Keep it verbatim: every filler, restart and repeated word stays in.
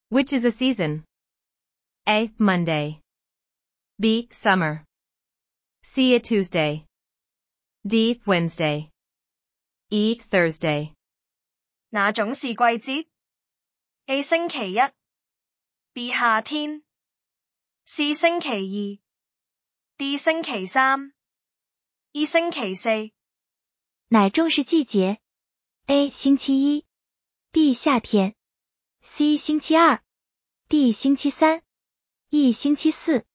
Which is a season? A. Monday. B. Summer. C. A Tuesday. D. Wednesday. E. Thursday. 哪種是季節 ？A. 星期一 B. 夏天 C. 星期二 D. 星期三 E. 星期四。 哪种是季节 ？A. 星期一 B. 夏天 C. 星期二 D. 星期三 E. 星期四。